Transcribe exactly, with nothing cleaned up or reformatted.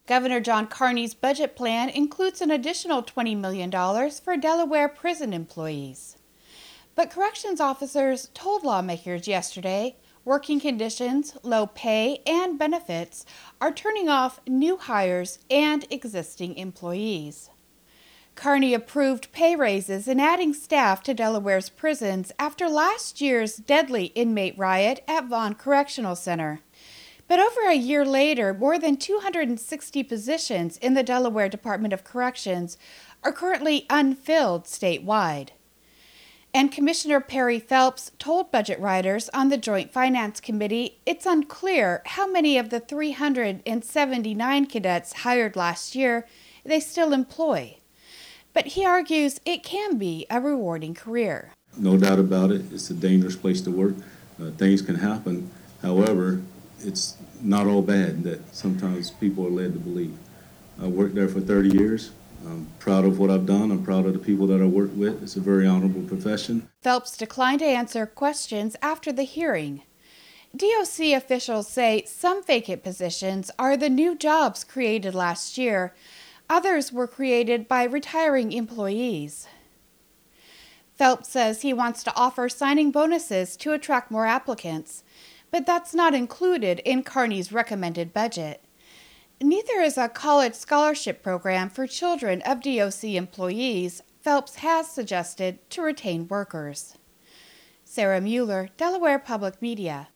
Governor John Carney's budget plan includes an additional twenty million dollars for Delaware prison employees. But corrections officers told lawmakers yesterday working conditions, low pay, and benefits are turning off new hires and existing employees. Carney approved pay raises and adding staff to Delaware's prisons after last year's deadly inmate riot at Vaughn Correctional Center. But over a year later, more than two hundred sixty positions in the Delaware Department of Corrections are currently unfilled statewide. And Commissioner Perry Phelps told budget writers on the Joint Finance Committee it's unclear how many of the three hundred seventy-nine cadets hired last year they still employ. But he argues it can be a rewarding career. No doubt about it, it's a dangerous place to work. Uh, things can happen. However, it's not all bad that sometimes people are led to believe. I worked there for thirty years. I'm proud of what I've done. I'm proud of the people that I work with. It's a very honorable profession. Phelps declined to answer questions after the hearing. D O C officials say some vacant positions are the new jobs created last year. Others were created by retiring employees. Phelps says he wants to offer signing bonuses to attract more applicants, but that's not included in Carney's recommended budget. Neither is a college scholarship program for children of D O C employees Phelps has suggested to retain workers. Sarah Mueller, Delaware Public Media.